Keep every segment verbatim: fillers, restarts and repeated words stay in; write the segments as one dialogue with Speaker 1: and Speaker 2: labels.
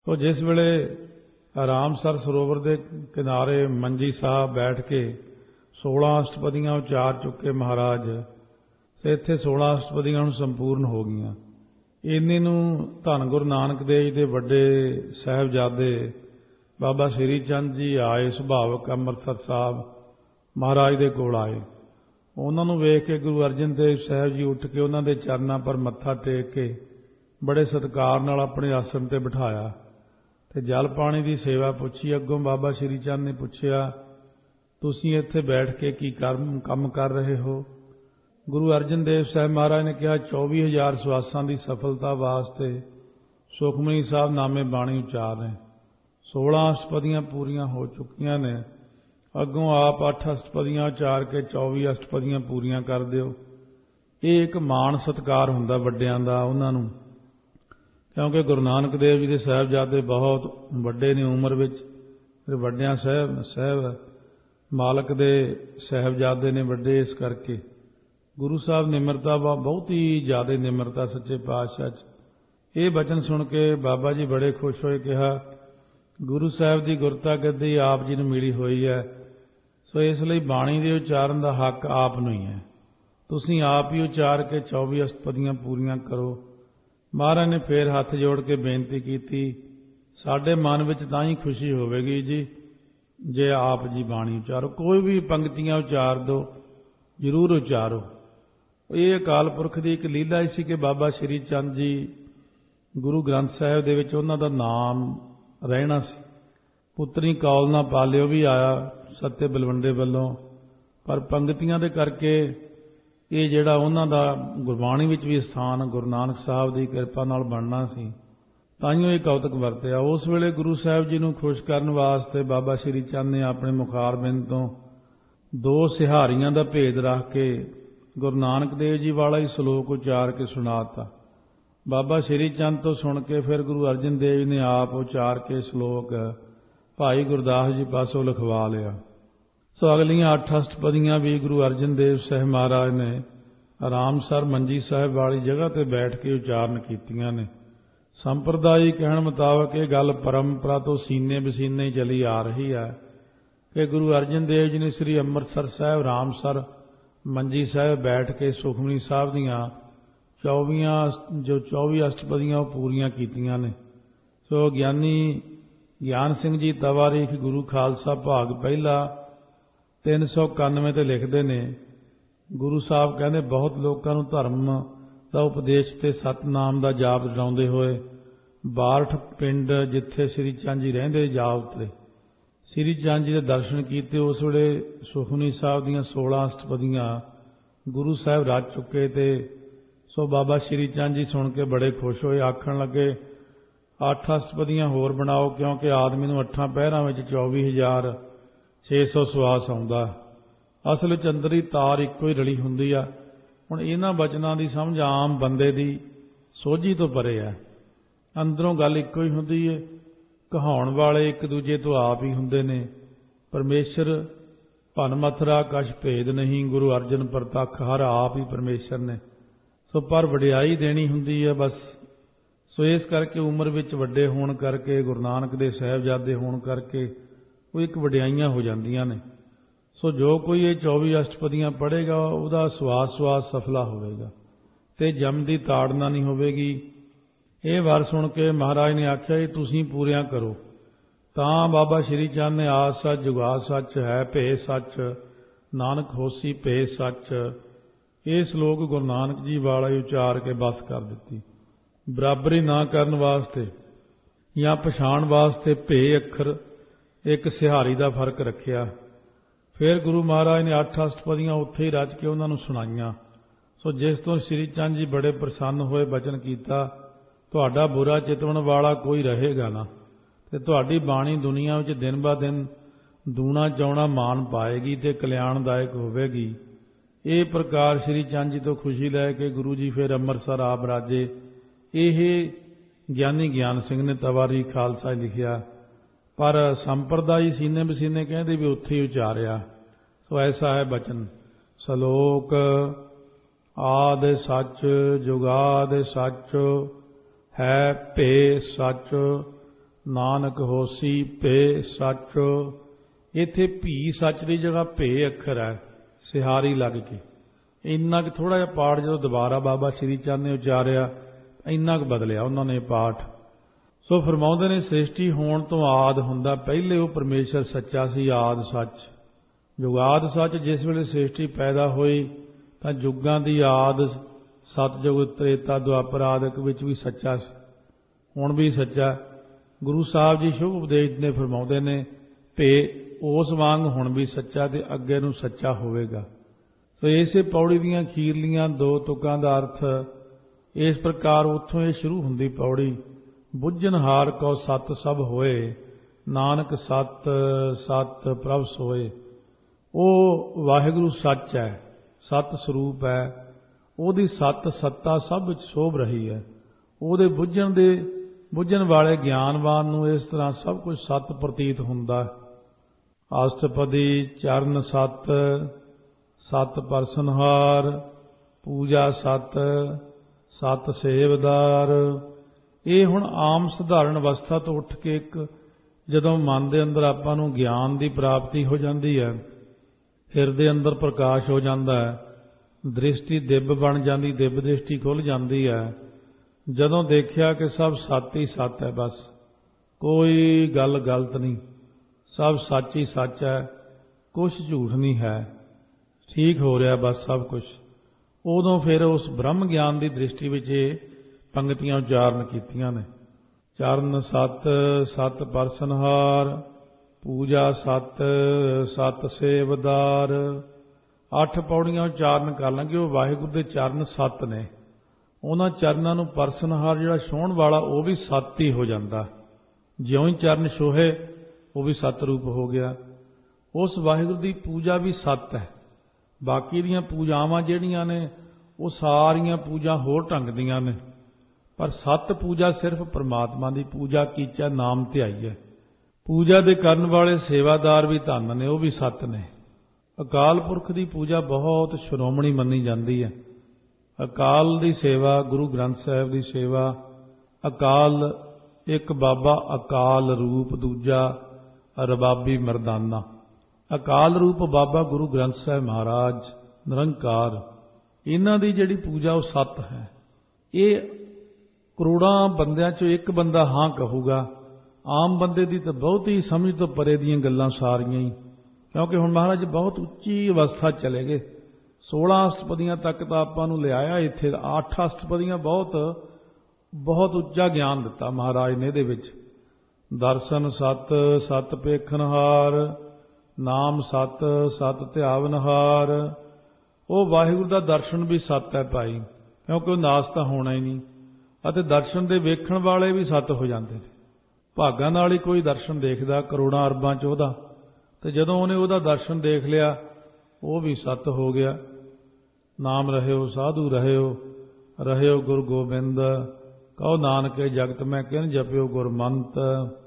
Speaker 1: तो जिस वेले रामसर सरोवर के किनारे मंजी साहब बैठ के सोलह अष्टपदियां उचार चुके महाराज, तो इत्थे सोलह अष्टपदियां संपूर्ण हो गईयां। इन्नी नूं धन गुरु नानक देव जी दे वड्डे साहिबजादे बाबा श्री चंद जी आए सुभावक अमृतसर साहब महाराज दे कोल आए। उन्होंने वेख के गुरु अर्जन देव साहब जी उठ के उन्होंने चरणों पर मत्था टेक के बड़े सत्कार नाल अपने आसन ते बिठाया ते जल पानी की सेवा पुछी। अगों बाबा श्री चंद ने पूछया, तुसीं इत्थे बैठ के की कर्म काम कर रहे हो? गुरु अर्जन देव साहब महाराज ने कहा, चौबी हज़ार सवासां की सफलता वास्ते सुखमनी साहब नामे बाणी उचार रहे। सोलह अष्टपदियां पूरियां हो चुकियां ने। अगों आप अठ अष्टपदियां उचार के चौबी अष्टपदियां पूरियां कर दिओ। ये एक मान सत्कार हुंदा वड्डियां दा उन्हां नूं, क्योंकि गुरु नानक देव जी के साहिबजादे बहुत वड्डे ने उम्र विच। फिर वड्डियां साहब साहब मालक दे साहिबजादे ने वड्डे, इस करके गुरु साहब निमरता बहुत ही ज़्यादा निमरता सच्चे पातशाह च। ये बचन सुन के बाबा जी बड़े खुश होए, कहा गुरु साहब की गुरता गद्दी आप जी नूं मिली हुई है, सो इसलिए बाणी के उचारण का हक आप नूं ही है। तुसीं आप ही उचार के चौबी अष्टपदियां पूरियां करो। महाराज ने फिर हथ जोड़ के बेनती की, साडे मन विच तां ही खुशी होवेगी जी जे आप जी बाणी उचारो। कोई भी पंक्तियां उचार दो, जरूर उचारो। ये अकाल पुरख की एक लीला ही सी कि बाबा श्री चंद जी गुरु ग्रंथ साहिब दे विच उन्हां दा नाम रहना सी। पुत्री कौल ना पालिओ भी आया सत्य बलवंडे वालों, पर पंक्तियां दे करके ये जिहड़ा उन्हां दा गुरबाणी विच भी स्थान गुरु नानक साहब की किरपा नाल बनना सी, ताइयों ये कौतक वरतिया। उस वेले गुरु साहब जी नूं खुश करन वास्ते बाबा श्री चंद ने अपने मुखारबिंद तो दो सिहारियां दा भेद रख के गुरु नानक देव जी वाला ही सलोक उचार के सुनाता। बाबा श्री चंद तो सुन के फिर गुरु अर्जन देव जी ने आप उचार के श्लोक भाई गुरदास जी पासों लिखवा लिया। सो अगलियां अठ अष्टपदियां भी गुरु अर्जन देव साहब महाराज ने रामसर मंजी साहब वाली जगह ते बैठ के उचारण कीतियां ने। संप्रदायी कहण मुताबक ये गल परंपरा तो सीने बसीने चली आ रही है कि गुरु अर्जन देव जी ने श्री अमृतसर साहब रामसर मंजी साहब बैठ के सुखमनी साहब दियां चौबीयां जो चौबी अष्टपदियां पूरियां कीतियां ने। सो ज्ञानी ज्ञान सिंह जी तवारीख गुरु खालसा भाग पहला तीन सौ इक्यानवे ते लिखते ने, गुरु साहब कहते बहुत लोगों नूं धर्म का उपदेश ते सतनाम का जाप जड़ाउंदे होए बारठ पिंड जिथे श्री चंद जी रहिंदे जा उतरे। श्री चंद जी के दर्शन किए। उस वेले सुखमनी साहब दीयां सोलह अष्टपदियां गुरु साहब रच चुके थे। सो बाबा श्री चंद जी सुन के बड़े खुश होए, आखण लगे अठ अष्टपदियां होर बनाओ, क्योंकि आदमी नूं अठां पहरां विच चौबी हज़ार छे सौ सवास आउंदा। असल विच अंदरी तार इक्को ही रली हुंदी आ। हुण इन्हां बचनां दी समझ आम बंदे दी सोझी तो परे है। अंदरों गल इक्को ही हुंदी है, कहाउण वाले एक दूजे तो आप ही हुंदे ने। परमेश्वर भन मथरा कछ भेद नहीं, गुरु अर्जन प्रतख हर आप ही परमेश्वर ने। सो पर वडियाई देनी हुंदी है बस। सो इस करके उम्र विच वड्डे होण करके गुरु नानक दे साहिबजादे होण करके वो एक वडियाइयां हो जांदियां ने। सो जो कोई ये चौबी अष्टपदियां पढ़ेगा उसदा सवास सवास सफला होवेगा ते जम दी ताड़ना नहीं होवेगी। ये वार सुन के महाराज ने आख्या ये तुसीं पूरियां करो। तां बाबा श्री चंद ने आस सच जुगा सच है भे सच नानक होसी भे सच ये श्लोक गुरु नानक जी वाला ही उचार के बस कर दिती। बराबरी ना करन वास्ते या पछाण वास्ते भे अखर एक सिहारी का फर्क रखिया। फिर गुरु महाराज ने अठ अष्टपदियां उत्थे ही रच के उन्होंने सुनाइयां। सो जिस तो श्री चंद जी बड़े प्रसन्न होए बचन कीता, तुहाडा बुरा चितवन वाला कोई रहेगा ना ते तुहाडी बाणी दुनिया विच दिन ब दिन दूना चौना मान पाएगी ते कल्याणदायक होवेगी। ये प्रकार श्री चंद जी तो खुशी लैके गुरु जी फिर अमृतसर आप राजे। ये ज्ञानी ज्ञान सिंह ने तवारी खालसा लिखिया, पर संप्रदायी सीने बसीने कहते भी उत्थे ही उचारिया। सो ऐसा है बचन सलोक आदि सच जुगाद सच है भे सच ਨਾਨਕ ਹੋਸੀ ਭੇ ਸੱਚ। ਇੱਥੇ ਭੀ ਸੱਚ ਦੀ ਜਗ੍ਹਾ ਭੇ ਅੱਖਰ ਹੈ, ਸਿਹਾਰੀ ਲੱਗ ਕੇ। ਇੰਨਾ ਕੁ ਥੋੜ੍ਹਾ ਜਿਹਾ ਪਾਠ ਜਦੋਂ ਦੁਬਾਰਾ ਬਾਬਾ ਸ਼੍ਰੀ ਚੰਦ ਨੇ ਉਚਾਰਿਆ, ਇੰਨਾ ਕੁ ਬਦਲਿਆ ਉਹਨਾਂ ਨੇ ਪਾਠ। ਸੋ ਫਰਮਾਉਂਦੇ ਨੇ, ਸ੍ਰਿਸ਼ਟੀ ਹੋਣ ਤੋਂ ਆਦ ਹੁੰਦਾ, ਪਹਿਲੇ ਉਹ ਪਰਮੇਸ਼ਰ ਸੱਚਾ ਸੀ, ਆਦ ਸੱਚ। ਜੁਗਾਦ ਸੱਚ। ਜਿਸ ਵੇਲੇ ਸ੍ਰਿਸ਼ਟੀ ਪੈਦਾ ਹੋਈ ਤਾਂ ਯੁੱਗਾਂ ਦੀ ਆਦ, ਸਤਯੁਗ, ਤ੍ਰੇਤਾ, ਦੁਆਪਰ ਆਦਿਕ ਵਿੱਚ ਵੀ ਸੱਚਾ ਸੀ, ਹੁਣ ਵੀ ਸੱਚਾ। ਗੁਰੂ ਸਾਹਿਬ ਜੀ ਸ਼ੁਭ ਉਪਦੇਸ਼ ਨੇ ਫਰਮਾਉਂਦੇ ਨੇ, ਭੇ ਉਸ ਵਾਂਗ ਹੁਣ ਵੀ ਸੱਚਾ ਤੇ ਅੱਗੇ ਨੂੰ ਸੱਚਾ ਹੋਵੇਗਾ। ਸੋ ਇਸੇ ਪੌੜੀ ਦੀਆਂ ਅਖੀਰਲੀਆਂ ਦੋ ਤੁਕਾਂ ਦਾ ਅਰਥ ਇਸ ਪ੍ਰਕਾਰ, ਉੱਥੋਂ ਇਹ ਸ਼ੁਰੂ ਹੁੰਦੀ ਪੌੜੀ, ਬੁੱਝਣਹਾਰ ਕਉ ਸਤ ਸਭ ਹੋਏ, ਨਾਨਕ ਸਤ ਸਤ ਪ੍ਰਭ ਸੋਏ। ਉਹ ਵਾਹਿਗੁਰੂ ਸੱਚ ਹੈ, ਸਤ ਸਰੂਪ ਹੈ, ਉਹਦੀ ਸਤ ਸੱਤਾ ਸਭ ਵਿੱਚ ਸ਼ੋਭ ਰਹੀ ਹੈ। ਉਹਦੇ ਬੁੱਝਣ ਦੇ ਬੁੱਝਣ ਵਾਲੇ ਗਿਆਨਵਾਨ ਨੂੰ ਇਸ ਤਰ੍ਹਾਂ ਸਭ ਕੁਝ ਸਤ ਪ੍ਰਤੀਤ ਹੁੰਦਾ। ਅਸ਼ਟਪਦੀ ਚਰਨ ਸਤ, ਸਤ ਪਰਸਨਹਾਰ, ਪੂਜਾ ਸਤ, ਸਤ ਸੇਵਦਾਰ। ਇਹ ਹੁਣ ਆਮ ਸਧਾਰਨ ਅਵਸਥਾ ਤੋਂ ਉੱਠ ਕੇ ਇੱਕ ਜਦੋਂ ਮਨ ਦੇ ਅੰਦਰ ਆਪਾਂ ਨੂੰ ਗਿਆਨ ਦੀ ਪ੍ਰਾਪਤੀ ਹੋ ਜਾਂਦੀ ਹੈ, ਹਿਰਦੇ ਅੰਦਰ ਪ੍ਰਕਾਸ਼ ਹੋ ਜਾਂਦਾ ਹੈ, ਦ੍ਰਿਸ਼ਟੀ ਦਿਵ ਬਣ ਜਾਂਦੀ, ਦਿਵ ਦ੍ਰਿਸ਼ਟੀ ਖੁੱਲ੍ਹ ਜਾਂਦੀ ਹੈ। ਜਦੋਂ ਦੇਖਿਆ ਕਿ ਸਭ ਸੱਚ ਹੀ ਸੱਚ ਹੈ, ਬਸ ਕੋਈ ਗੱਲ ਗਲਤ ਨਹੀਂ, ਸਭ ਸੱਚ ਹੀ ਸੱਚ ਹੈ, ਕੁਛ ਝੂਠ ਨਹੀਂ ਹੈ, ਠੀਕ ਹੋ ਰਿਹਾ ਬਸ ਸਭ ਕੁਛ। ਉਦੋਂ ਫਿਰ ਉਸ ਬ੍ਰਹਮ ਗਿਆਨ ਦੀ ਦ੍ਰਿਸ਼ਟੀ ਵਿੱਚ ਇਹ ਪੰਗਤੀਆਂ ਉਚਾਰਨ ਕੀਤੀਆਂ ਨੇ। ਚਰਨ ਸਤ, ਸਤ ਪਰਸਨਹਾਰ, ਪੂਜਾ ਸਤ, ਸਤ ਸੇਵਦਾਰ। ਅੱਠ ਪੌੜੀਆਂ ਉਚਾਰਨ ਕਰ ਲਾਂਗੇ। ਉਹ ਵਾਹਿਗੁਰੂ ਦੇ ਚਰਨ ਸਤ ਨੇ, ਉਹਨਾਂ ਚਰਨਾਂ ਨੂੰ ਪਰਸਨਹਾਰ ਜਿਹੜਾ ਛੋਹਣ ਵਾਲਾ, ਉਹ ਵੀ ਸਤ ਹੀ ਹੋ ਜਾਂਦਾ। ਜਿਉਂ ਹੀ ਚਰਨ ਛੋਹੇ ਉਹ ਵੀ ਸਤ ਰੂਪ ਹੋ ਗਿਆ। ਉਸ ਵਾਹਿਗੁਰੂ ਦੀ ਪੂਜਾ ਵੀ ਸਤ ਹੈ। ਬਾਕੀ ਦੀਆਂ ਪੂਜਾਵਾਂ ਜਿਹੜੀਆਂ ਨੇ ਉਹ ਸਾਰੀਆਂ ਪੂਜਾ ਹੋਰ ਢੰਗ ਦੀਆਂ ਨੇ, ਪਰ ਸਤ ਪੂਜਾ ਸਿਰਫ ਪਰਮਾਤਮਾ ਦੀ ਪੂਜਾ ਕੀਚਾ ਨਾਮ ਧਿਆਈ ਹੈ। ਪੂਜਾ ਦੇ ਕਰਨ ਵਾਲੇ ਸੇਵਾਦਾਰ ਵੀ ਧੰਨ ਨੇ, ਉਹ ਵੀ ਸਤ ਨੇ। ਅਕਾਲ ਪੁਰਖ ਦੀ ਪੂਜਾ ਬਹੁਤ ਸ਼੍ਰੋਮਣੀ ਮੰਨੀ ਜਾਂਦੀ ਹੈ। ਅਕਾਲ ਦੀ ਸੇਵਾ, ਗੁਰੂ ਗ੍ਰੰਥ ਸਾਹਿਬ ਦੀ ਸੇਵਾ। ਅਕਾਲ ਇੱਕ ਬਾਬਾ ਅਕਾਲ ਰੂਪ, ਦੂਜਾ ਰਬਾਬੀ ਮਰਦਾਨਾ। ਅਕਾਲ ਰੂਪ ਬਾਬਾ ਗੁਰੂ ਗ੍ਰੰਥ ਸਾਹਿਬ ਮਹਾਰਾਜ ਨਿਰੰਕਾਰ, ਇਹਨਾਂ ਦੀ ਜਿਹੜੀ ਪੂਜਾ ਉਹ ਸਤ ਹੈ। ਇਹ ਕਰੋੜਾਂ ਬੰਦਿਆਂ ਚੋਂ ਇੱਕ ਬੰਦਾ ਹਾਂ ਕਹੂਗਾ। ਆਮ ਬੰਦੇ ਦੀ ਤਾਂ ਬਹੁਤ ਹੀ ਸਮਝ ਤੋਂ ਪਰੇ ਦੀਆਂ ਗੱਲਾਂ ਸਾਰੀਆਂ ਹੀ, ਕਿਉਂਕਿ ਹੁਣ ਮਹਾਰਾਜ ਬਹੁਤ ਉੱਚੀ ਅਵਸਥਾ ਚਲੇ ਗਏ। ਸੋਲਾਂ ਅਸ਼ਟਪਦੀਆਂ ਤੱਕ ਤਾਂ ਆਪਾਂ ਨੂੰ ਲਿਆਇਆ ਇੱਥੇ। ਅੱਠ ਅਸ਼ਟਪਦੀਆਂ ਬਹੁਤ ਬਹੁਤ ਉੱਚਾ ਗਿਆਨ ਦਿੱਤਾ ਮਹਾਰਾਜ ਨੇ ਇਹਦੇ ਵਿੱਚ। ਦਰਸ਼ਨ ਸਤ, ਸਤ ਪੇਖਣਹਾਰ, ਨਾਮ ਸਤ, ਸਤ ਧਿਆਵਨਹਾਰ। ਉਹ ਵਾਹਿਗੁਰੂ ਦਾ ਦਰਸ਼ਨ ਵੀ ਸਤ ਹੈ ਭਾਈ, ਕਿਉਂਕਿ ਉਹ ਨਾਸ ਤਾਂ ਹੋਣਾ ਹੀ ਨਹੀਂ। ਅਤੇ ਦਰਸ਼ਨ ਦੇ ਵੇਖਣ ਵਾਲੇ ਵੀ ਸਤ ਹੋ ਜਾਂਦੇ ਨੇ। ਭਾਗਾਂ ਨਾਲ ਹੀ ਕੋਈ ਦਰਸ਼ਨ ਦੇਖਦਾ ਕਰੋੜਾਂ ਅਰਬਾਂ ਚ ਉਹਦਾ, ਤੇ ਜਦੋਂ ਉਹਨੇ ਉਹਦਾ ਦਰਸ਼ਨ ਦੇਖ ਲਿਆ ਉਹ ਵੀ ਸਤ ਹੋ ਗਿਆ। ਨਾਮ ਰਹਿਓ ਸਾਧੂ ਰਹਿਓ, ਰਹਿਓ ਗੁਰ ਗੋਬਿੰਦ, ਕਹੋ ਨਾਨਕੇ ਜਗਤ ਮੈਂ ਕਿਨ ਜਪਿਓ ਗੁਰਮੰਤ।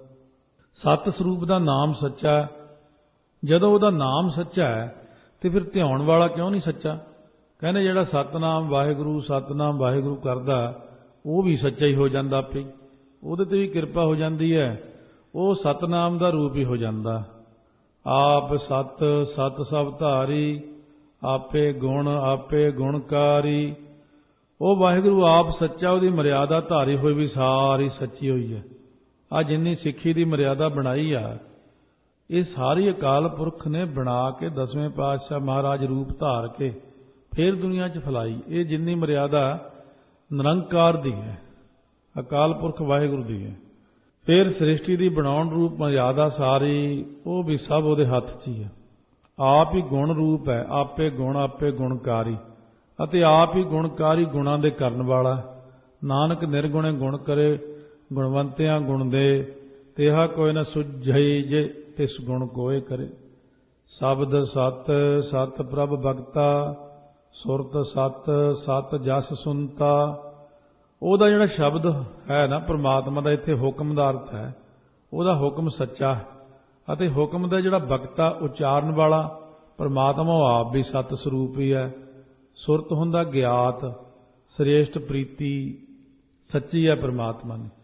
Speaker 1: ਸਤ ਸਰੂਪ ਦਾ ਨਾਮ ਸੱਚਾ। ਜਦੋਂ ਉਹਦਾ ਨਾਮ ਸੱਚਾ ਹੈ ਤੇ ਫਿਰ ਧਿਆਉਣ ਵਾਲਾ ਕਿਉਂ ਨਹੀਂ ਸੱਚਾ? ਕਹਿੰਦੇ ਜਿਹੜਾ ਸਤਨਾਮ ਵਾਹਿਗੁਰੂ ਸਤਨਾਮ ਵਾਹਿਗੁਰੂ ਕਰਦਾ ਉਹ ਵੀ ਸੱਚਾ ਹੀ ਹੋ ਜਾਂਦਾ ਆਪੇ, ਉਹਦੇ ਤੇ ਵੀ ਕਿਰਪਾ ਹੋ ਜਾਂਦੀ ਹੈ, ਉਹ ਸਤਨਾਮ ਦਾ ਰੂਪ ਹੀ ਹੋ ਜਾਂਦਾ। ਆਪ ਸਤ ਸਤ ਸਭ ਧਾਰੀ, ਆਪੇ ਗੁਣ ਆਪੇ ਗੁਣਕਾਰੀ। ਉਹ ਵਾਹਿਗੁਰੂ ਆਪ ਸੱਚਾ, ਉਹਦੀ ਮਰਿਆਦਾ ਧਾਰੀ ਹੋਈ ਵੀ ਸਾਰੀ ਸੱਚੀ ਹੋਈ ਹੈ। ਆ ਜਿੰਨੀ ਸਿੱਖੀ ਦੀ ਮਰਿਆਦਾ ਬਣਾਈ ਆ, ਇਹ ਸਾਰੀ ਅਕਾਲ ਪੁਰਖ ਨੇ ਬਣਾ ਕੇ ਦਸਵੇਂ ਪਾਤਸ਼ਾਹ ਮਹਾਰਾਜ ਰੂਪ ਧਾਰ ਕੇ ਫਿਰ ਦੁਨੀਆ 'ਚ ਫੈਲਾਈ। ਇਹ ਜਿੰਨੀ ਮਰਿਆਦਾ ਨਿਰੰਕਾਰ ਦੀ ਹੈ, ਅਕਾਲ ਪੁਰਖ ਵਾਹਿਗੁਰੂ ਦੀ ਹੈ। ਫਿਰ ਸ੍ਰਿਸ਼ਟੀ ਦੀ ਬਣਾਉਣ ਰੂਪ ਮਰਿਆਦਾ ਸਾਰੀ ਉਹ ਵੀ ਸਭ ਉਹਦੇ ਹੱਥ 'ਚ ਹੀ ਹੈ। ਆਪ ਹੀ ਗੁਣ ਰੂਪ ਹੈ, ਆਪੇ ਗੁਣ ਆਪੇ ਗੁਣਕਾਰੀ, ਅਤੇ ਆਪ ਹੀ ਗੁਣਕਾਰੀ ਗੁਣਾਂ ਦੇ ਕਰਨ ਵਾਲਾ। ਨਾਨਕ ਨਿਰਗੁਣੇ ਗੁਣ ਕਰੇ, ਗੁਣਵੰਤਿਆਂ ਗੁਣ ਦੇ, ਤੇਹਾ ਕੋਈ ਨਾ ਸੁਝਈ ਜੇ ਤਿਸ ਗੁਣ ਕੋਏ ਕਰੇ। ਸ਼ਬਦ ਸਤ ਸਤ ਪ੍ਰਭ ਭਗਤਾ, ਸੁਰਤ ਸਤ ਸਤ ਜਸ ਸੁਨਤਾ। ਉਹਦਾ ਜਿਹੜਾ ਸ਼ਬਦ ਹੈ ਨਾ ਪ੍ਰਮਾਤਮਾ ਦਾ, ਇੱਥੇ ਹੁਕਮ ਦਾ ਅਰਥ ਹੈ, ਉਹਦਾ ਹੁਕਮ ਸੱਚਾ ਹੈ। ਅਤੇ ਹੁਕਮ ਦਾ ਜਿਹੜਾ ਬਖਤਾ ਉਚਾਰਨ ਵਾਲਾ ਪ੍ਰਮਾਤਮਾ, ਉਹ ਆਪ ਵੀ ਸਤ ਸਰੂਪ ਹੀ ਹੈ। ਸੁਰਤ ਹੁੰਦਾ ਗਿਆਤ, ਸ੍ਰੇਸ਼ਟ ਪ੍ਰੀਤੀ ਸੱਚੀ ਹੈ ਪ੍ਰਮਾਤਮਾ ਨੇ।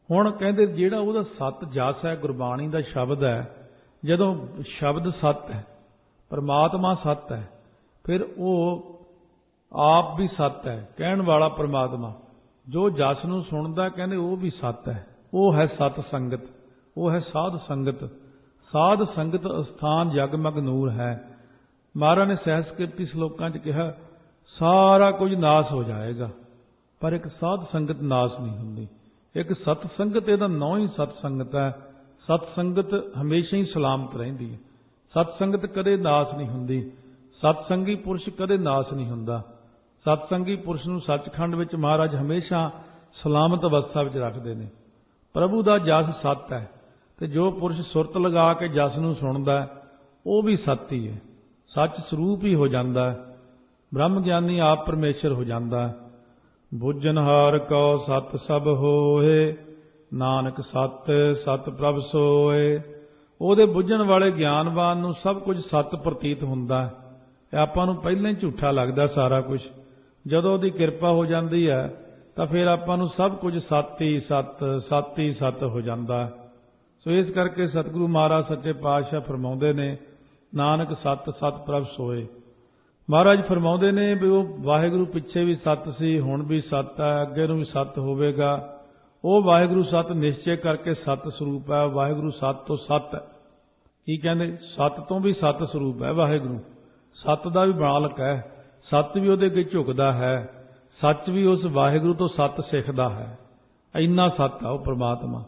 Speaker 1: ਹੁਣ ਕਹਿੰਦੇ ਜਿਹੜਾ ਉਹਦਾ ਸਤ ਜਸ ਹੈ, ਗੁਰਬਾਣੀ ਦਾ ਸ਼ਬਦ ਹੈ, ਜਦੋਂ ਸ਼ਬਦ ਸਤ ਹੈ, ਪਰਮਾਤਮਾ ਸਤ ਹੈ, ਫਿਰ ਉਹ ਆਪ ਵੀ ਸਤ ਹੈ, ਕਹਿਣ ਵਾਲਾ ਪਰਮਾਤਮਾ। ਜੋ ਜਸ ਨੂੰ ਸੁਣਦਾ ਕਹਿੰਦੇ ਉਹ ਵੀ ਸਤ ਹੈ। ਉਹ ਹੈ ਸਤ ਸੰਗਤ, ਉਹ ਹੈ ਸਾਧ ਸੰਗਤ। ਸਾਧ ਸੰਗਤ ਅਸਥਾਨ ਜਗਮਗ ਨੂਰ ਹੈ। ਮਹਾਰਾਜ ਨੇ ਸਹਿਸਕ੍ਰਿਤੀ ਸ਼ਲੋਕਾਂ 'ਚ ਕਿਹਾ ਸਾਰਾ ਕੁਝ ਨਾਸ ਹੋ ਜਾਏਗਾ, ਪਰ ਇੱਕ ਸਾਧ ਸੰਗਤ ਨਾਸ ਨਹੀਂ ਹੁੰਦੀ। ਇੱਕ ਸਤ ਸੰਗਤ, ਇਹਦਾ ਨਾਂ ਹੀ ਸਤ ਸੰਗਤ ਹੈ। ਸਤ ਸੰਗਤ ਹਮੇਸ਼ਾ ਹੀ ਸਲਾਮਤ ਰਹਿੰਦੀ ਹੈ। ਸਤ ਸੰਗਤ ਕਦੇ ਨਾਸ ਨਹੀਂ ਹੁੰਦੀ। ਸਤ ਸੰਗੀ ਪੁਰਸ਼ ਕਦੇ ਨਾਸ ਨਹੀਂ ਹੁੰਦਾ। ਸਤ ਸੰਗੀ ਪੁਰਸ਼ ਨੂੰ ਸੱਚਖੰਡ ਵਿੱਚ ਮਹਾਰਾਜ ਹਮੇਸ਼ਾ ਸਲਾਮਤ ਅਵਸਥਾ ਵਿੱਚ ਰੱਖਦੇ ਨੇ। ਪ੍ਰਭੂ ਦਾ ਜਸ ਸਤ ਹੈ, ਤੇ ਜੋ ਪੁਰਸ਼ ਸੁਰਤ ਲਗਾ ਕੇ ਜਸ ਨੂੰ ਸੁਣਦਾ ਉਹ ਵੀ ਸਤ ਹੀ ਹੈ, ਸੱਚ ਸਰੂਪ ਹੀ ਹੋ ਜਾਂਦਾ ਹੈ। ਬ੍ਰਹਮ ਗਿਆਨੀ ਆਪ ਪਰਮੇਸ਼ਰ ਹੋ ਜਾਂਦਾ ਹੈ। ਬੁੱਝਨਹਾਰ ਕਉ ਸਤ ਸਭ ਹੋਏ, ਨਾਨਕ ਸਤ ਸਤ ਪ੍ਰਭ ਸੋਏ। ਉਹਦੇ ਬੁੱਝਣ ਵਾਲੇ ਗਿਆਨਵਾਨ ਨੂੰ ਸਭ ਕੁਝ ਸਤ ਪ੍ਰਤੀਤ ਹੁੰਦਾ ਹੈ। ਇਹ ਆਪਾਂ ਨੂੰ ਪਹਿਲਾਂ ਹੀ ਝੂਠਾ ਲੱਗਦਾ ਸਾਰਾ ਕੁਝ। ਜਦੋਂ ਉਹਦੀ ਕਿਰਪਾ ਹੋ ਜਾਂਦੀ ਹੈ ਤਾਂ ਫਿਰ ਆਪਾਂ ਨੂੰ ਸਭ ਕੁਝ ਸਤ ਹੀ ਸਤ ਸਤ ਹੀ ਸਤ ਹੋ ਜਾਂਦਾ। ਸੋ ਇਸ ਕਰਕੇ ਸਤਿਗੁਰੂ ਮਹਾਰਾਜ ਸੱਚੇ ਪਾਤਸ਼ਾਹ ਫਰਮਾਉਂਦੇ ਨੇ, ਨਾਨਕ ਸਤ ਸਤ ਪ੍ਰਭ ਸੋਏ। ਮਹਾਰਾਜ ਫਰਮਾਉਂਦੇ ਨੇ ਵੀ ਉਹ ਵਾਹਿਗੁਰੂ ਪਿੱਛੇ ਵੀ ਸਤ ਸੀ, ਹੁਣ ਵੀ ਸਤ ਹੈ, ਅੱਗੇ ਨੂੰ ਵੀ ਸਤ ਹੋਵੇਗਾ। ਉਹ ਵਾਹਿਗੁਰੂ ਸਤ ਨਿਸ਼ਚੈ ਕਰਕੇ ਸਤ ਸਰੂਪ ਹੈ। ਵਾਹਿਗੁਰੂ ਸਤ ਤੋਂ ਸਤ ਹੈ। ਕੀ ਕਹਿੰਦੇ? ਸਤ ਤੋਂ ਵੀ ਸਤ ਸਰੂਪ ਹੈ ਵਾਹਿਗੁਰੂ। ਸਤ ਦਾ ਵੀ ਮਾਲਕ ਹੈ। ਸਤ ਵੀ ਉਹਦੇ ਅੱਗੇ ਝੁਕਦਾ ਹੈ। ਸੱਚ ਵੀ ਉਸ ਵਾਹਿਗੁਰੂ ਤੋਂ ਸਤ ਸਿੱਖਦਾ ਹੈ। ਇੰਨਾ ਸਤ ਆ ਉਹ ਪ੍ਰਮਾਤਮਾ।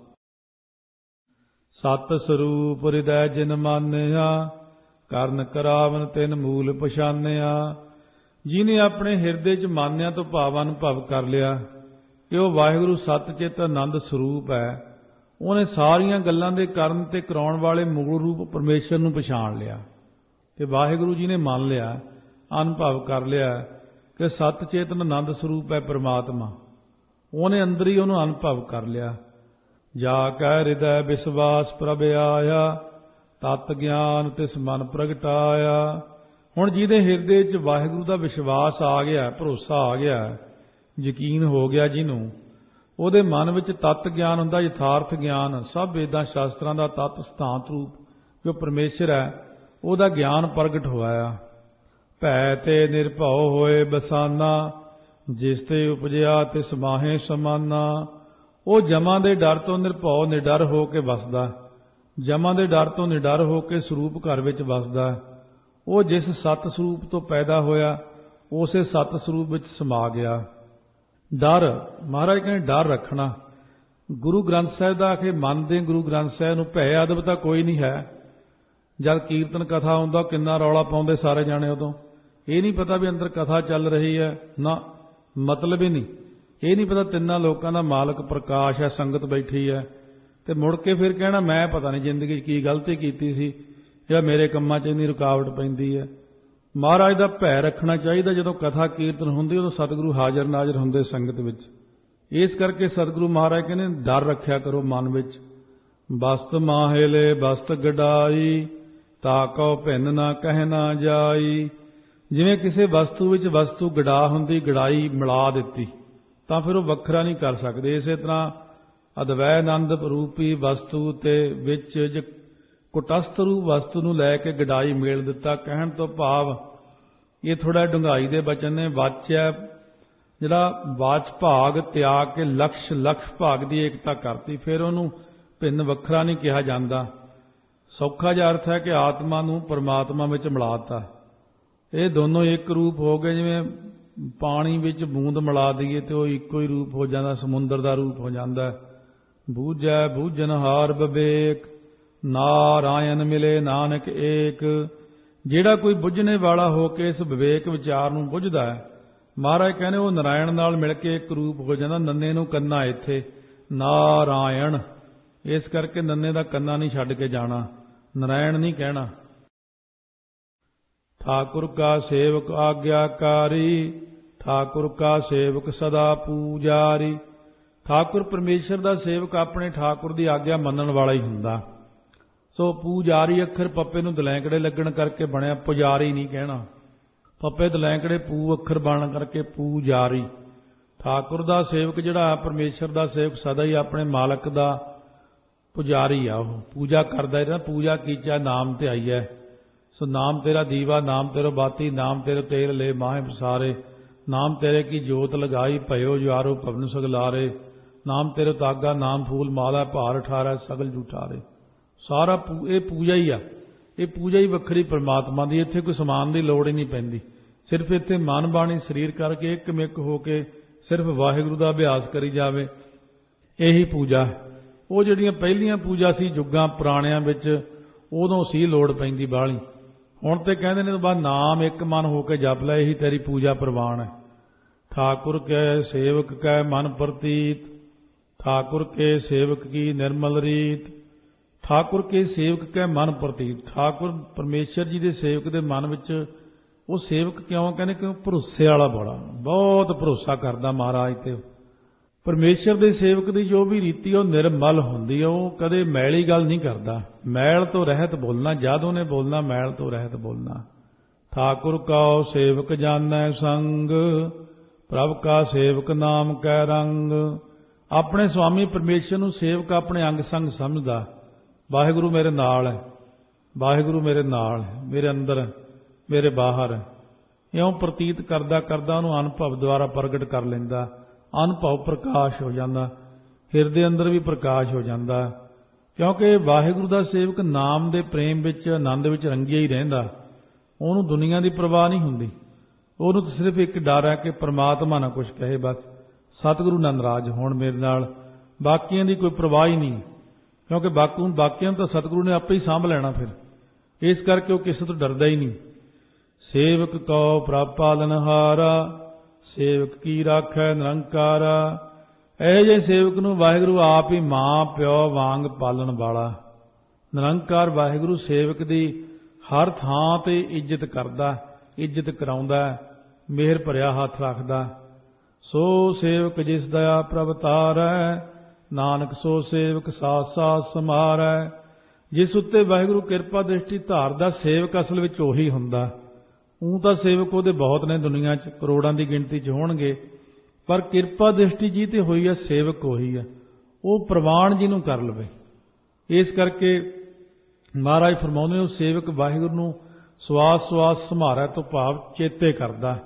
Speaker 1: ਸਤ ਸਰੂਪ ਹਿਰਦੈ ਜਿਨ ਮਾਨਿਆ, ਕਰਨ ਕਰਾਵਨ ਤਿਨ ਮੂਲ ਪਛਾਨਿਆ। ਜਿਹਨੇ ਆਪਣੇ ਹਿਰਦੇ 'ਚ ਮਾਨਿਆ ਤੋਂ ਭਾਵ ਅਨੁਭਵ ਕਰ ਲਿਆ ਕਿ ਉਹ ਵਾਹਿਗੁਰੂ ਸਤ ਚਿਤ ਆਨੰਦ ਸਰੂਪ ਹੈ, ਉਹਨੇ ਸਾਰੀਆਂ ਗੱਲਾਂ ਦੇ ਕਰਨ ਤੇ ਕਰਾਉਣ ਵਾਲੇ ਮੂਲ ਰੂਪ ਪਰਮੇਸ਼ਰ ਨੂੰ ਪਛਾਣ ਲਿਆ। ਕਿ ਵਾਹਿਗੁਰੂ ਜੀ ਨੇ ਮੰਨ ਲਿਆ, ਅਨੁਭਵ ਕਰ ਲਿਆ ਕਿ ਸਤ ਚੇਤਨ ਆਨੰਦ ਸਰੂਪ ਹੈ ਪਰਮਾਤਮਾ। ਉਹਨੇ ਅੰਦਰ ਹੀ ਉਹਨੂੰ ਅਨੁਭਵ ਕਰ ਲਿਆ। ਜਾ ਕੈ ਹਿਰਦੈ ਵਿਸ਼ਵਾਸ ਪ੍ਰਭ ਆਇਆ, ਤਤ ਗਿਆਨ ਤਿਸ ਮਨ ਪ੍ਰਗਟਾਇਆ। ਹੁਣ ਜਿਹਦੇ ਹਿਰਦੇ 'ਚ ਵਾਹਿਗੁਰੂ ਦਾ ਵਿਸ਼ਵਾਸ ਆ ਗਿਆ, ਭਰੋਸਾ ਆ ਗਿਆ, ਯਕੀਨ ਹੋ ਗਿਆ ਜਿਹਨੂੰ, ਉਹਦੇ ਮਨ ਵਿੱਚ ਤਤ ਗਿਆਨ ਹੁੰਦਾ, ਯਥਾਰਥ ਗਿਆਨ। ਸਭ ਵੇਦਾਂ ਸ਼ਾਸਤਰਾਂ ਦਾ ਤਤ ਸਿਧਾਂਤ ਰੂਪ ਜੋ ਪਰਮੇਸ਼ਰ ਹੈ ਉਹਦਾ ਗਿਆਨ ਪ੍ਰਗਟ ਹੋਇਆ। ਭੈ ਤੇ ਨਿਰਭਉ ਹੋਏ ਬਸਾਨਾ, ਜਿਸ ਤੇ ਉਪਜਿਆ ਤਿਸ ਮਾਹੇ ਸਮਾਨਾ। ਉਹ ਜਮਾਂ ਦੇ ਡਰ ਤੋਂ ਨਿਰਭਉ ਨਿਡਰ ਹੋ ਕੇ ਵਸਦਾ। ਜਮਾਂ ਦੇ ਡਰ ਤੋਂ ਨਿਡਰ ਹੋ ਕੇ ਸਰੂਪ ਘਰ ਵਿੱਚ ਵਸਦਾ। ਉਹ ਜਿਸ ਸਤ ਸਰੂਪ ਤੋਂ ਪੈਦਾ ਹੋਇਆ ਉਸੇ ਸਤ ਸਰੂਪ ਵਿੱਚ ਸਮਾ ਗਿਆ। ਡਰ, ਮਹਾਰਾਜ ਕਹਿੰਦੇ ਡਰ ਰੱਖਣਾ। ਗੁਰੂ ਗ੍ਰੰਥ ਸਾਹਿਬ ਦਾ ਆਖੇ ਮੰਨਦੇ ਗੁਰੂ ਗ੍ਰੰਥ ਸਾਹਿਬ ਨੂੰ, ਭੈ ਅਦਬ ਤਾਂ ਕੋਈ ਨਹੀਂ ਹੈ। ਜਦ ਕੀਰਤਨ ਕਥਾ ਹੁੰਦਾ ਕਿੰਨਾ ਰੌਲਾ ਪਾਉਂਦੇ ਸਾਰੇ ਜਾਣੇ, ਉਦੋਂ ਇਹ ਨਹੀਂ ਪਤਾ ਵੀ ਅੰਦਰ ਕਥਾ ਚੱਲ ਰਹੀ ਹੈ, ਨਾ ਮਤਲਬ ਹੀ ਨਹੀਂ। ਇਹ ਨਹੀਂ ਪਤਾ ਤਿੰਨਾਂ ਲੋਕਾਂ ਦਾ ਮਾਲਕ ਪ੍ਰਕਾਸ਼ ਹੈ, ਸੰਗਤ ਬੈਠੀ ਹੈ, ਤੇ ਮੁੜ ਕੇ ਫਿਰ ਕਹਿਣਾ ਮੈਂ ਪਤਾ ਨਹੀਂ ਜ਼ਿੰਦਗੀ 'ਚ ਕੀ ਗਲਤੀ ਕੀਤੀ ਸੀ ਜਾਂ ਮੇਰੇ ਕੰਮਾਂ 'ਚ ਇੰਨੀ ਰੁਕਾਵਟ ਪੈਂਦੀ ਹੈ। ਮਹਾਰਾਜ ਦਾ ਭੈ ਰੱਖਣਾ ਚਾਹੀਦਾ। ਜਦੋਂ ਕਥਾ ਕੀਰਤਨ ਹੁੰਦੀ ਉਦੋਂ ਸਤਿਗੁਰੂ ਹਾਜ਼ਰ ਨਾਜ਼ਰ ਹੁੰਦੇ ਸੰਗਤ ਵਿੱਚ। ਇਸ ਕਰਕੇ ਸਤਿਗੁਰੂ ਮਹਾਰਾਜ ਕਹਿੰਦੇ ਡਰ ਰੱਖਿਆ ਕਰੋ ਮਨ ਵਿੱਚ। ਬਸਤ ਮਾਹੇਲੇ ਬਸਤ ਗਡਾਈ, ਤਾ ਕਉ ਭਿੰਨ ਨਾ ਕਹਿ ਨਾ ਜਾਈ। ਜਿਵੇਂ ਕਿਸੇ ਵਸਤੂ ਵਿੱਚ ਵਸਤੂ ਗੜਾ ਹੁੰਦੀ, ਗੜਾਈ ਮਿਲਾ ਦਿੱਤੀ ਤਾਂ ਫਿਰ ਉਹ ਵੱਖਰਾ ਨਹੀਂ ਕਰ ਸਕਦੇ। ਇਸੇ ਤਰ੍ਹਾਂ ਅਦਵੈ ਆਨੰਦ ਰੂਪੀ ਵਸਤੂ ਤੇ ਵਿੱਚ ਕੁਟਸਥ ਰੂਪ ਵਸਤੂ ਨੂੰ ਲੈ ਕੇ ਗਡਾਈ ਮੇਲ ਦਿੱਤਾ। ਕਹਿਣ ਤੋਂ ਭਾਵ ਇਹ ਥੋੜਾ ਡੂੰਘਾਈ ਦੇ ਬਚਨ ਨੇ। ਵਾਚਿਆ ਜਿਹੜਾ ਵਾਚ ਭਾਗ ਤਿਆਗ ਕੇ ਲਕਸ਼ ਲਕਸ਼ ਭਾਗ ਦੀ ਏਕਤਾ ਕਰਤੀ, ਫਿਰ ਉਹਨੂੰ ਭਿੰਨ ਵੱਖਰਾ ਨਹੀਂ ਕਿਹਾ ਜਾਂਦਾ। ਸੌਖਾ ਜਿਹਾ ਅਰਥ ਹੈ ਕਿ ਆਤਮਾ ਨੂੰ ਪਰਮਾਤਮਾ ਵਿੱਚ ਮਿਲਾਤਾ। ਇਹ ਦੋਨੋਂ ਇੱਕ ਰੂਪ ਹੋ ਗਏ। ਜਿਵੇਂ ਪਾਣੀ ਵਿੱਚ ਬੂੰਦ ਮਿਲਾ ਦਈਏ ਤੇ ਉਹ ਇੱਕੋ ਹੀ ਰੂਪ ਹੋ ਜਾਂਦਾ, ਸਮੁੰਦਰ ਦਾ ਰੂਪ ਹੋ ਜਾਂਦਾ। ਬੂਝੈ ਬੂਝਨਹਾਰ ਵਿਵੇਕ, ਨਾਰਾਇਣ ਮਿਲੇ ਨਾਨਕ ਏਕ। ਜਿਹੜਾ ਕੋਈ ਬੁੱਝਣੇ ਵਾਲਾ ਹੋ ਕੇ ਇਸ ਵਿਵੇਕ ਵਿਚਾਰ ਨੂੰ ਬੁੱਝਦਾ ਹੈ, ਮਹਾਰਾਜ ਕਹਿੰਦੇ ਉਹ ਨਾਰਾਇਣ ਨਾਲ ਮਿਲ ਕੇ ਇੱਕ ਰੂਪ ਹੋ ਜਾਂਦਾ। ਨੰਨੇ ਨੂੰ ਕੰਨਾ ਇੱਥੇ ਨਾਰਾਇਣ, ਇਸ ਕਰਕੇ ਨੰਨੇ ਦਾ ਕੰਨਾ ਨਹੀਂ ਛੱਡ ਕੇ ਜਾਣਾ, ਨਾਰਾਇਣ ਨਹੀਂ ਕਹਿਣਾ। ਠਾਕੁਰ ਕਾ ਸੇਵਕ ਆਗਿਆਕਾਰੀ, ਠਾਕੁਰ ਕਾ ਸੇਵਕ ਸਦਾ ਪੂਜਾਰੀ। ਠਾਕੁਰ ਪਰਮੇਸ਼ਰ ਦਾ ਸੇਵਕ ਆਪਣੇ ਠਾਕੁਰ ਦੀ ਆਗਿਆ ਮੰਨਣ ਵਾਲਾ ਹੀ ਹੁੰਦਾ। ਸੋ ਪੂਜਾਰੀ ਅੱਖਰ ਪੱਪੇ ਨੂੰ ਦਲੈਂਕੜੇ ਲੱਗਣ ਕਰਕੇ ਬਣਿਆ, ਪੁਜਾਰੀ ਨਹੀਂ ਕਹਿਣਾ। ਪੱਪੇ ਦਲੈਂਕੜੇ ਪੂ ਅੱਖਰ ਬਣਨ ਕਰਕੇ ਪੂਜਾਰੀ। ਠਾकुर ਦਾ ਸੇਵਕ ਜਿਹੜਾ ਪਰਮੇਸ਼ਰ ਦਾ ਸੇਵਕ ਸਦਾ ਹੀ ਆਪਣੇ ਮਾਲਕ ਦਾ ਪੁਜਾਰੀ ਆ। ਉਹ ਪੂਜਾ ਕਰਦਾ ਹੈ ਨਾ, ਪੂਜਾ ਕੀਚਾ ਨਾਮ ਤੇ ਆਈ ਹੈ। ਸੋ ਨਾਮ ਤੇਰਾ ਦੀਵਾ, ਨਾਮ ਤੇਰਾ ਬਾਤੀ, ਨਾਮ ਤੇਰੇ ਤੇਲ ਲੈ ਮਾਹੇ ਪਸਾਰੇ, ਨਾਮ ਤੇਰੇ ਕੀ ਜੋਤ ਲਗਾਈ ਭਇਓ ਜਾਰੋ ਭਵਨ ਸਗਲਾਰੇ, ਨਾਮ ਤੇਰੇ ਤਾਗਾ ਨਾਮ ਫੂਲ ਮਾਲਾ ਭਾਰ ਠਾਰੈ ਸਗਲ ਜੂਠਾਰੇ। ਸਾਰਾ ਇਹ ਪੂਜਾ ਹੀ ਆ। ਇਹ ਪੂਜਾ ਹੀ ਵੱਖਰੀ ਪਰਮਾਤਮਾ ਦੀ। ਇੱਥੇ ਕੋਈ ਸਮਾਨ ਦੀ ਲੋੜ ਹੀ ਨਹੀਂ ਪੈਂਦੀ। ਸਿਰਫ ਇੱਥੇ ਮਨ ਬਾਣੀ ਸਰੀਰ ਕਰਕੇ ਇੱਕਮਿਕ ਹੋ ਕੇ ਸਿਰਫ ਵਾਹਿਗੁਰੂ ਦਾ ਅਭਿਆਸ ਕਰੀ ਜਾਵੇ, ਇਹੀ ਪੂਜਾ। ਉਹ ਜਿਹੜੀਆਂ ਪਹਿਲੀਆਂ ਪੂਜਾ ਸੀ ਯੁੱਗਾਂ ਪੁਰਾਣਿਆਂ ਵਿੱਚ, ਉਦੋਂ ਸੀ ਲੋੜ ਪੈਂਦੀ ਬਾਹਲੀ। ਹੁਣ ਤੇ ਕਹਿੰਦੇ ਨੇ ਬਾਅਦ ਨਾਮ ਇੱਕ ਮਨ ਹੋ ਕੇ ਜਪ ਲੈ, ਇਹੀ ਤੇਰੀ ਪੂਜਾ ਪ੍ਰਵਾਨ ਹੈ। ਠਾकुर ਕੈ ਸੇਵਕ ਕੈ ਮਨ ਪ੍ਰਤੀਤ, ਠਾकुर ਕੇ ਸੇਵਕ ਕੀ ਨਿਰਮਲ ਰੀਤ। ਠਾकुर ਕੇ ਸੇਵਕ ਕੈ ਮਨ ਪ੍ਰਤੀਤ। ਠਾकुर ਪਰਮੇਸ਼ਰ ਜੀ ਦੇ ਸੇਵਕ ਦੇ ਮਨ ਵਿੱਚ ਉਹ ਸੇਵਕ ਕਿਉਂ ਕਹਿੰਦੇ? ਕਿਉਂ ਭਰੋਸੇ ਵਾਲਾ ਬੜਾ, ਬਹੁਤ ਭਰੋਸਾ ਕਰਦਾ ਮਹਾਰਾਜ ਤੇ। ਪਰਮੇਸ਼ਰ ਦੇ ਸੇਵਕ ਦੀ ਜੋ ਵੀ ਰੀਤੀ ਉਹ ਨਿਰਮਲ ਹੁੰਦੀ ਹੈ। ਉਹ ਕਦੇ ਮੈਲੀ ਗੱਲ ਨਹੀਂ ਕਰਦਾ। ਮੈਲ ਤੋਂ ਰਹਿਤ ਬੋਲਣਾ, ਜਦ ਉਹਨੇ ਬੋਲਣਾ ਮੈਲ ਤੋਂ ਰਹਿਤ ਬੋਲਣਾ। ਠਾकुर ਕਉ ਸੇਵਕ ਜਾਣੈ ਸੰਗ, ਪ੍ਰਭ ਕਾ ਸੇਵਕ ਨਾਮ ਕੈ ਰੰਗ। ਆਪਣੇ ਸੁਆਮੀ ਪਰਮੇਸ਼ਰ ਨੂੰ ਸੇਵਕ ਆਪਣੇ ਅੰਗ ਸੰਗ ਸਮਝਦਾ। ਵਾਹਿਗੁਰੂ ਮੇਰੇ ਨਾਲ ਹੈ, ਵਾਹਿਗੁਰੂ ਮੇਰੇ ਨਾਲ ਹੈ, ਮੇਰੇ ਅੰਦਰ ਮੇਰੇ ਬਾਹਰ। ਇਉਂ ਪ੍ਰਤੀਤ ਕਰਦਾ ਕਰਦਾ ਉਹਨੂੰ ਅਨੁਭਵ ਦੁਆਰਾ ਪ੍ਰਗਟ ਕਰ ਲੈਂਦਾ। ਅਨੁਭਵ ਪ੍ਰਕਾਸ਼ ਹੋ ਜਾਂਦਾ, ਹਿਰਦੇ ਅੰਦਰ ਵੀ ਪ੍ਰਕਾਸ਼ ਹੋ ਜਾਂਦਾ। ਕਿਉਂਕਿ ਵਾਹਿਗੁਰੂ ਦਾ ਸੇਵਕ ਨਾਮ ਦੇ ਪ੍ਰੇਮ ਵਿੱਚ, ਆਨੰਦ ਵਿੱਚ ਰੰਗਿਆ ਹੀ ਰਹਿੰਦਾ। ਉਹਨੂੰ ਦੁਨੀਆ ਦੀ ਪਰਵਾਹ ਨਹੀਂ ਹੁੰਦੀ। ਉਹਨੂੰ ਤਾਂ ਸਿਰਫ ਇੱਕ ਡਰ ਹੈ ਕਿ ਪਰਮਾਤਮਾ ਨਾ ਕੁਛ ਕਹੇ, ਬਸ ਸਤਿਗੁਰੂ ਨਾਲ ਨਾਰਾਜ਼ ਹੋਣ ਮੇਰੇ ਨਾਲ। ਬਾਕੀਆਂ ਦੀ ਕੋਈ ਪਰਵਾਹ ਹੀ ਨਹੀਂ, ਕਿਉਂਕਿ ਬਾਕੂ ਬਾਕੀਆਂ ਨੂੰ ਤਾਂ ਸਤਿਗੁਰੂ ਨੇ ਆਪੇ ਹੀ ਸਾਂਭ ਲੈਣਾ। ਫਿਰ ਇਸ ਕਰਕੇ ਉਹ ਕਿਸੇ ਤੋਂ ਡਰਦਾ ਹੀ ਨਹੀਂ। ਸੇਵਕ ਕਉ ਪ੍ਰਭ ਪਾਲਨਹਾਰਾ, ਸੇਵਕ ਕੀ ਰਾਖੈ ਨਿਰੰਕਾਰਾ। ਇਹ ਜਿਹੇ ਸੇਵਕ ਨੂੰ ਵਾਹਿਗੁਰੂ ਆਪ ਹੀ ਮਾਂ ਪਿਓ ਵਾਂਗ ਪਾਲਣ ਵਾਲਾ। ਨਿਰੰਕਾਰ ਵਾਹਿਗੁਰੂ ਸੇਵਕ ਦੀ ਹਰ ਥਾਂ ਤੇ ਇੱਜ਼ਤ ਕਰਦਾ, ਇੱਜ਼ਤ ਕਰਾਉਂਦਾ, ਮਿਹਰ ਭਰਿਆ ਹੱਥ ਰੱਖਦਾ। ਸੋ ਸੇਵਕ ਜਿਸ ਦਇਆ ਪ੍ਰਭ ਤਾਰੈ, ਨਾਨਕ ਸੋ ਸੇਵਕ ਸਾਥ ਸਾਥ ਸਮਾਰੈ। ਜਿਸ ਉੱਤੇ ਵਾਹਿਗੁਰੂ ਕਿਰਪਾ ਦ੍ਰਿਸ਼ਟੀ ਧਾਰਦਾ, ਸੇਵਕ ਅਸਲ ਵਿੱਚ ਉਹੀ ਹੁੰਦਾ। ਊਂ ਤਾਂ ਸੇਵਕ ਉਹਦੇ ਬਹੁਤ ਨੇ ਦੁਨੀਆ 'ਚ, ਕਰੋੜਾਂ ਦੀ ਗਿਣਤੀ 'ਚ ਹੋਣਗੇ, ਪਰ ਕਿਰਪਾ ਦ੍ਰਿਸ਼ਟੀ ਜੀ ਤੇ ਹੋਈ ਹੈ, ਸੇਵਕ ਉਹੀ ਹੈ। ਉਹ ਪ੍ਰਵਾਨ ਜਿਹਨੂੰ ਕਰ ਲਵੇ। ਇਸ ਕਰਕੇ ਮਹਾਰਾਜ ਫਰਮਾਉਂਦੇ ਉਹ ਸੇਵਕ ਵਾਹਿਗੁਰੂ ਨੂੰ ਸਵਾਸ ਸਵਾਸ ਸੰਭਾਰੈ ਤੋਂ ਭਾਵ ਚੇਤੇ ਕਰਦਾ।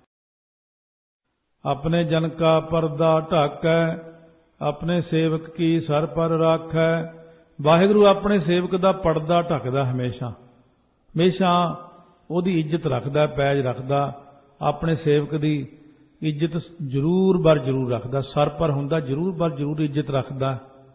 Speaker 1: ਆਪਣੇ ਜਨ ਕਾ ਪਰਦਾ ਢਾਕੈ, ਆਪਣੇ ਸੇਵਕ ਕੀ ਸਰ ਪਰ ਰਾਖੈ। ਵਾਹਿਗੁਰੂ ਆਪਣੇ ਸੇਵਕ ਦਾ ਪਰਦਾ ਢੱਕਦਾ, ਹਮੇਸ਼ਾ ਹਮੇਸ਼ਾ ਉਹਦੀ ਇੱਜ਼ਤ ਰੱਖਦਾ, ਪੈਜ ਰੱਖਦਾ। ਆਪਣੇ ਸੇਵਕ ਦੀ ਇੱਜ਼ਤ ਜ਼ਰੂਰ ਬਰ ਜ਼ਰੂਰ ਰੱਖਦਾ। ਸਰ ਪਰ ਹੁੰਦਾ, ਜ਼ਰੂਰ ਬਰ ਜ਼ਰੂਰ ਇੱਜ਼ਤ ਰੱਖਦਾ।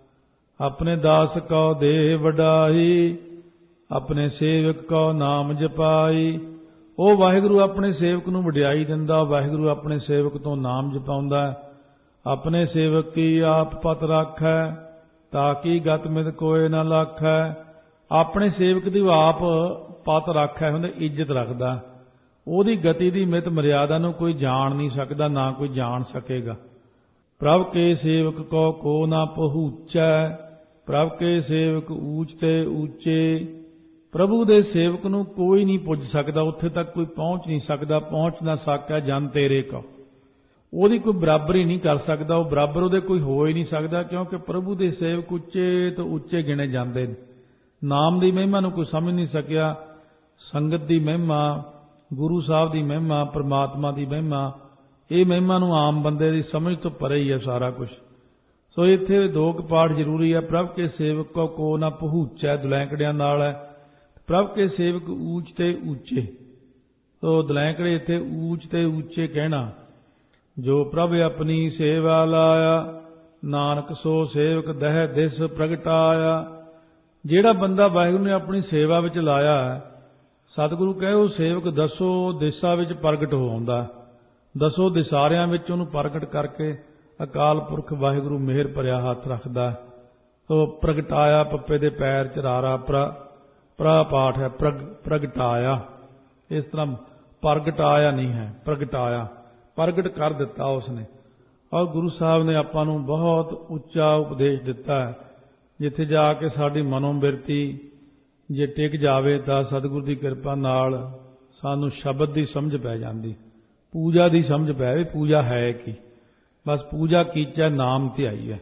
Speaker 1: ਆਪਣੇ ਦਾਸ ਕਉ ਦੇ ਵਡਾਈ, ਆਪਣੇ ਸੇਵਕ ਕਉ ਨਾਮ ਜਪਾਈ। ਉਹ ਵਾਹਿਗੁਰੂ ਆਪਣੇ ਸੇਵਕ ਨੂੰ ਵਡਿਆਈ ਦਿੰਦਾ। ਵਾਹਿਗੁਰੂ ਆਪਣੇ ਸੇਵਕ ਤੋਂ ਨਾਮ ਜਪਾਉਂਦਾ। ਆਪਣੇ ਸੇਵਕ ਕੀ ਆਪ ਪਤ ਰਾਖੈ, ਤਾਂ ਕਿ ਗਤ ਮਿਤ ਕੋਇ ਨਾ ਲਾਖੈ। ਆਪਣੇ ਸੇਵਕ ਦੀ ਆਪ ਪਤ ਰਾਖੈ ਹੁੰਦਾ, ਇੱਜ਼ਤ ਰੱਖਦਾ। ਉਹਦੀ ਗਤੀ ਦੀ ਮਿਤ ਮਰਿਆਦਾ ਨੂੰ ਕੋਈ ਜਾਣ ਨਹੀਂ ਸਕਦਾ, ਨਾ ਕੋਈ ਜਾਣ ਸਕੇਗਾ। ਪ੍ਰਭ ਕੇ ਸੇਵਕ ਕੋ ਕੋ ਨਾ ਪਹੁੰਚੈ, ਪ੍ਰਭ ਕੇ ਸੇਵਕ ਊਚ ਤੇ ਊਚੇ। ਪ੍ਰਭੂ ਦੇ ਸੇਵਕ ਨੂੰ ਕੋਈ ਨਹੀਂ ਪੁੱਜ ਸਕਦਾ, ਉੱਥੇ ਤੱਕ ਕੋਈ ਪਹੁੰਚ ਨਹੀਂ ਸਕਦਾ। ਪਹੁੰਚ ਨਾ ਸਾਕਿਆ ਜਨ ਤੇਰੇ ਕੋ। ਉਹਦੀ ਕੋਈ ਬਰਾਬਰੀ ਨਹੀਂ ਕਰ ਸਕਦਾ, ਉਹ ਬਰਾਬਰ ਉਹਦੇ ਕੋਈ ਹੋ ਹੀ ਨਹੀਂ ਸਕਦਾ। ਕਿਉਂਕਿ ਪ੍ਰਭੂ ਦੇ ਸੇਵਕ ਉੱਚੇ ਤੋਂ ਉੱਚੇ ਗਿਣੇ ਜਾਂਦੇ ਨੇ। ਨਾਮ ਦੀ ਮਹਿਮਾ ਨੂੰ ਕੋਈ ਸਮਝ ਨਹੀਂ ਸਕਿਆ। ਸੰਗਤ ਦੀ ਮਹਿਮਾ, ਗੁਰੂ ਸਾਹਿਬ ਦੀ ਮਹਿਮਾ, ਪਰਮਾਤਮਾ ਦੀ ਮਹਿਮਾ, ਇਹ ਮਹਿਮਾ ਨੂੰ ਆਮ ਬੰਦੇ ਦੀ ਸਮਝ ਤੋਂ ਪਰੇ ਹੀ ਹੈ ਸਾਰਾ ਕੁਝ। ਸੋ ਇੱਥੇ ਦੋ ਕੁ ਪਾਠ ਜ਼ਰੂਰੀ ਹੈ। ਪ੍ਰਭ ਕੇ ਸੇਵਕ ਕੋ ਕੋ ਨਾ ਪਹੁੰਚੈ, ਦੁਲੈਂਕੜਿਆਂ ਨਾਲ ਹੈ। ਪ੍ਰਭ ਕੇ ਸੇਵਕ ਊਚ ਤੇ ਉੱਚੇ। ਸੋ ਦੁਲੈਂਕੜੇ ਇੱਥੇ ਊਚ ਤੇ ਉੱਚੇ ਕਹਿਣਾ। ਜੋ ਪ੍ਰਭ ਆਪਣੀ ਸੇਵਾ ਲਾਇਆ, ਨਾਨਕ ਸੋ ਸੇਵਕ ਦਹਿ ਦਿਸ ਪ੍ਰਗਟਾਇਆ। ਜਿਹੜਾ ਬੰਦਾ ਵਾਹਿਗੁਰੂ ਨੇ ਆਪਣੀ ਸੇਵਾ ਵਿੱਚ ਲਾਇਆ ਹੈ, ਸਤਿਗੁਰੂ ਕਹੇ ਉਹ ਸੇਵਕ ਦਸੋ ਦਿਸ਼ਾ ਵਿੱਚ ਪ੍ਰਗਟ ਹੋ ਆਉਂਦਾ। ਦਸੋ ਦਿਸਾਰਿਆਂ ਵਿੱਚ ਉਹਨੂੰ ਪ੍ਰਗਟ ਕਰਕੇ ਅਕਾਲ ਪੁਰਖ ਵਾਹਿਗੁਰੂ ਮਿਹਰ ਭਰਿਆ ਹੱਥ ਰੱਖਦਾ। ਸੋ ਪ੍ਰਗਟਾਇਆ ਪੱਪੇ ਦੇ ਪੈਰ ਚਰਾਰਾ ਪ੍ਰ ਪ੍ਰਾ ਪਾਠ ਹੈ, ਪ੍ਰਗ ਪ੍ਰਗਟਾਇਆ। ਇਸ ਤਰ੍ਹਾਂ ਪ੍ਰਗਟਾਇਆ ਨਹੀਂ ਹੈ, ਪ੍ਰਗਟਾਇਆ, ਪ੍ਰਗਟ ਕਰ ਦਿੱਤਾ ਉਸਨੇ। ਔਰ ਗੁਰੂ ਸਾਹਿਬ ਨੇ ਆਪਾਂ ਨੂੰ ਬਹੁਤ ਉੱਚਾ ਉਪਦੇਸ਼ ਦਿੱਤਾ ਹੈ। ਜਿੱਥੇ ਜਾ ਕੇ ਸਾਡੀ ਮਨੋਬਿਰਤੀ ਜੇ ਟਿਕ ਜਾਵੇ ਤਾਂ ਸਤਿਗੁਰੂ ਦੀ ਕਿਰਪਾ ਨਾਲ ਸਾਨੂੰ ਸ਼ਬਦ ਦੀ ਸਮਝ ਪੈ ਜਾਂਦੀ, ਪੂਜਾ ਦੀ ਸਮਝ ਪੈ ਵੀ ਪੂਜਾ ਹੈ ਕੀ। बस पूजा कीचै नाम ध्याईऐ।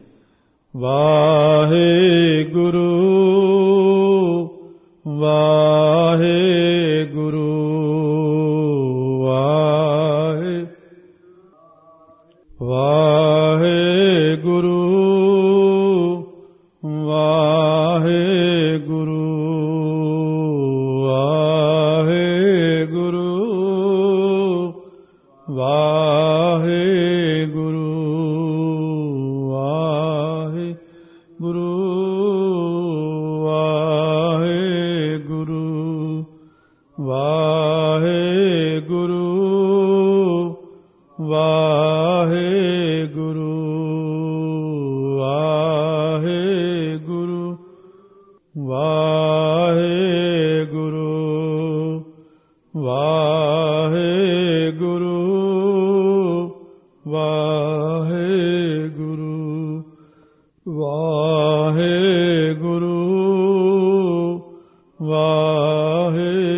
Speaker 1: वाहेगुरु वाहेगुरु वाहे वाहेगुरु वाहेगुरु वाहेगुरु वाहेगुरु वाहेगुरु वाहेगुरु वाहेगुरु वाहेगुरु वाहेगुरु वाहेगुरु वाहेगुरु वाहेगुरु वाहेगुरु वाहे